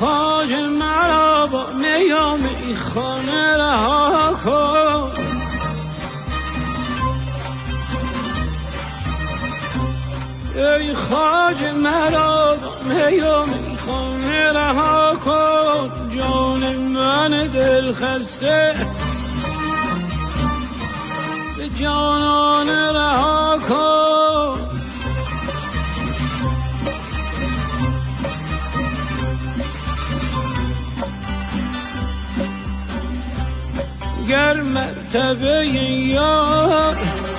خواجه مرا با میام ای خانه رها کن. ای خواجه مرا با میام ای خانه رها کن. جان من دل خسته به جانان رها کن. گر مرتبه یار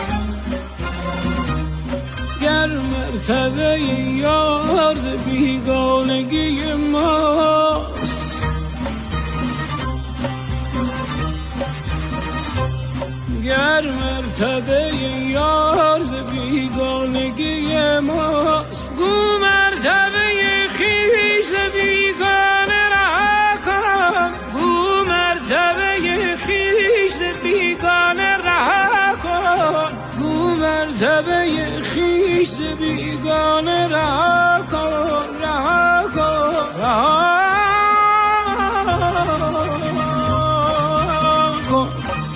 گر مرتبه یار بیگانگی ماست، گر مرتبه یار بیگانگی ماست، گو مرتبه خویش بیگانه رها کن. گو مرتبه خویش بیگانه رها کن. گو مرتبه خویش بیگانه رها کن. رها کن. رها کن.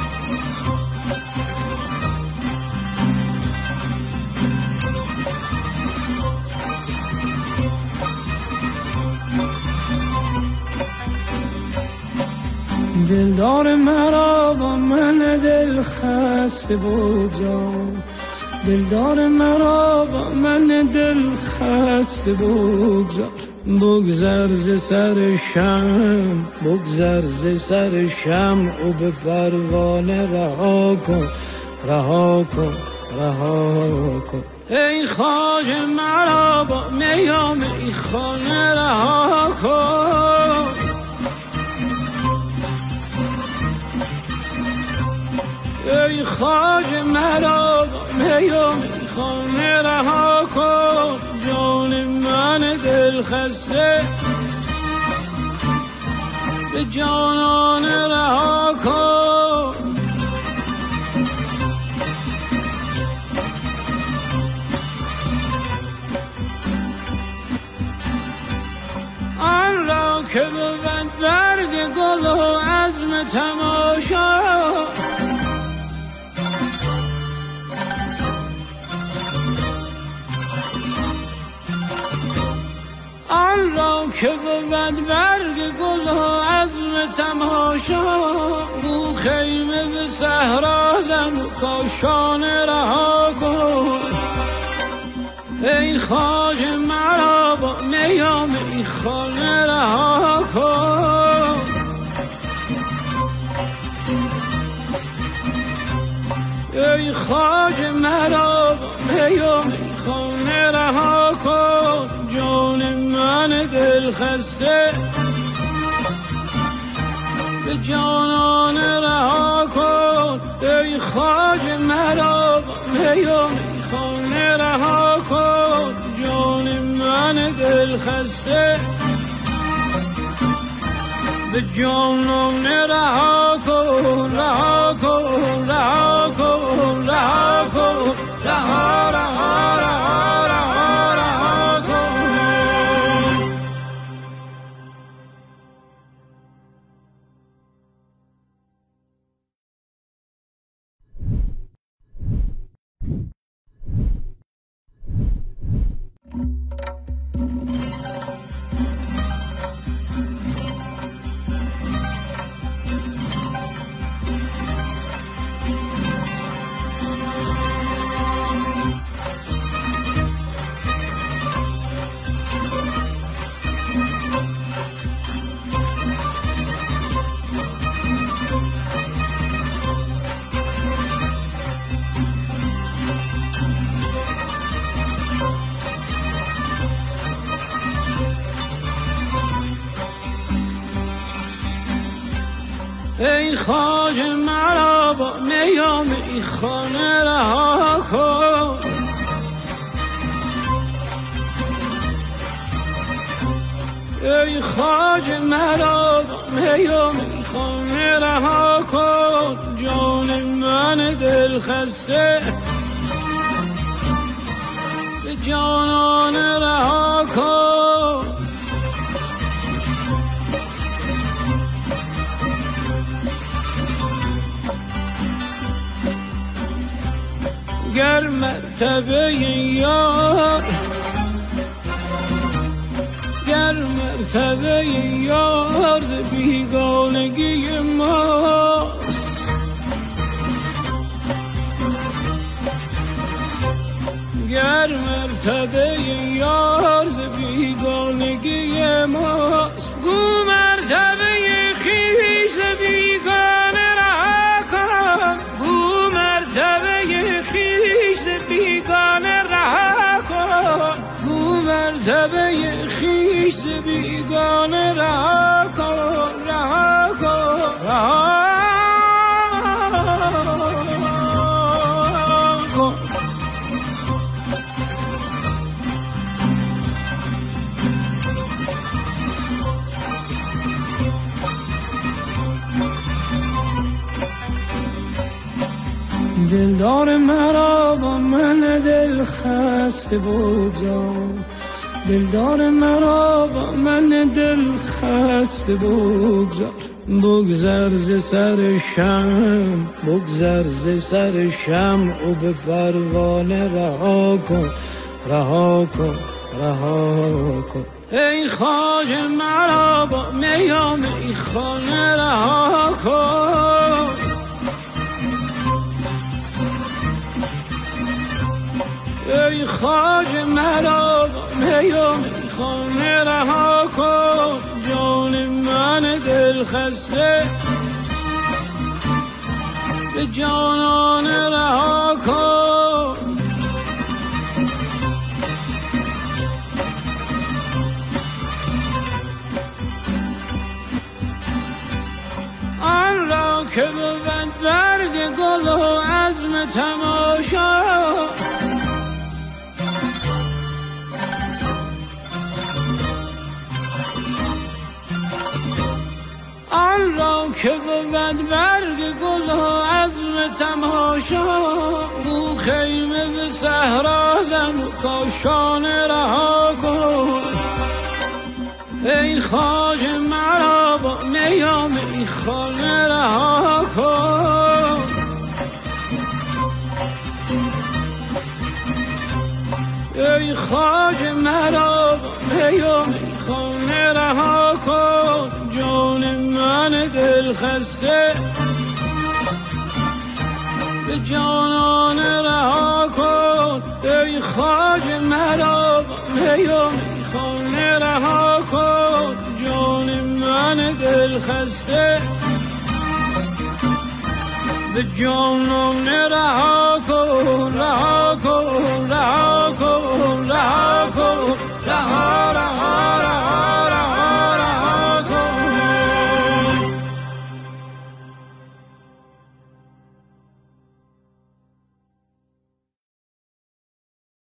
دلدار مرا با من دل خسته بگذار. دلدار مرا با من دل خسته بگذار. بگذر ز سر شمع بگذر ز سر شمع و به پروانه رها کن. رها کن. رها کن. ای خواجه مرا با میام ای خانه رها کن. ای خواجه مرا با میام ای خانه رها کن. جان من دل خسته به جانان رها کن. آن را که بود برگ گل و عزم تماشا، آن را که بود برگ گل و عزم تماشا، گو خیمه به صحرا زن و کاشانه رها کن. ای خواجه مرا با میام ای خانه رها کن. ای خواجه مرا با میام ای خانه رها کن. جان من دل خسته به جانان رها کن. ای خواجه مرا با میام ای خانه رها کن. جان من دل خسته به جانان رها کن. رها کن. رها کن. رها کن. رها رها رها رها رها کن. ای خواجه مرا با میام ای خانه رها کن. ای خواجه مرا با میام ای خانه رها کن. جان من دل خسته به جانان رها کن. مرتبه یار، گر مرتبه یار ز بیگانگی ماست، گر مرتبه یار ز بیگانگی ماست، گو مرتبه خویش ز بیگانه رها کن، گو مرتبه خویش ز بیگانه رها کن، گو مرتبه خویش ز بیگانه رها کن، رها کن، رها کن. دلدار مرا با من دل خسته بگذار، دلدار مرا با من دل خسته بگذار، بگذر ز سر شمع، بگذر ز سر شمع و به پروانه رها کن، رها کن، رها کن. ای خواجه مرا با میام میخانه رها کن، ای خواجه مرا میام میخانه رها کن، جان من دل خسته به جانان رها کن، آن را که بود برگ گل و عزم تماشا، آن را که بود برگ گل و عزم تماشا، گو خیمه به صحرا زن و کاشانه رها کن، ای خواجه مرا با میام میخانه رها کن، ای خواجه مرا با میام میخانه رها کن، جان من دل خسته به جانان رها کن، ای خواجه مرا با میام میخانه رها کن، جان من دل خسته به جانان رها کن، رها